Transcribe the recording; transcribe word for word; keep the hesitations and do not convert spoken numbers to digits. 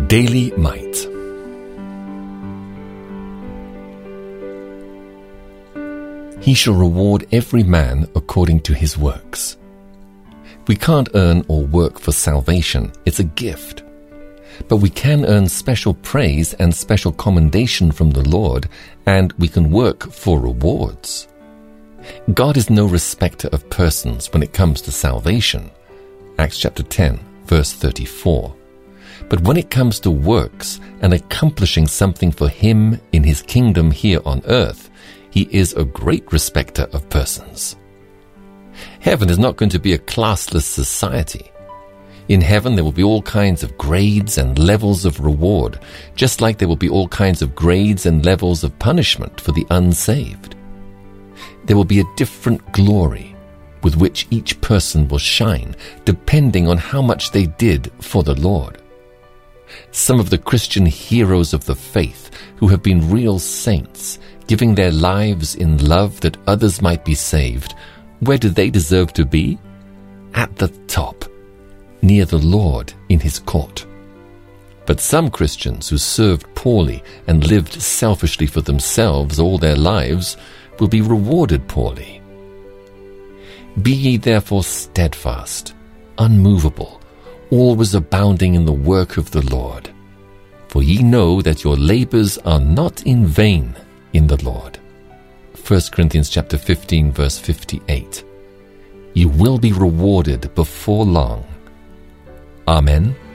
Daily Might. He shall reward every man according to his works. We can't earn or work for salvation. It's a gift. But we can earn special praise and special commendation from the Lord, and we can work for rewards. God is no respecter of persons when it comes to salvation. Acts chapter ten, verse thirty-four. But when it comes to works and accomplishing something for Him in His kingdom here on earth, He is a great respecter of persons. Heaven is not going to be a classless society. In heaven there will be all kinds of grades and levels of reward, just like there will be all kinds of grades and levels of punishment for the unsaved. There will be a different glory with which each person will shine, depending on how much they did for the Lord. Some of the Christian heroes of the faith who have been real saints, giving their lives in love that others might be saved, where do they deserve to be? At the top, near the Lord in His court. But some Christians who served poorly and lived selfishly for themselves all their lives will be rewarded poorly. Be ye therefore steadfast, unmovable, always abounding in the work of the Lord. For ye know that your labors are not in vain in the Lord. First Corinthians chapter fifteen, verse fifty-eight. You will be rewarded before long. Amen.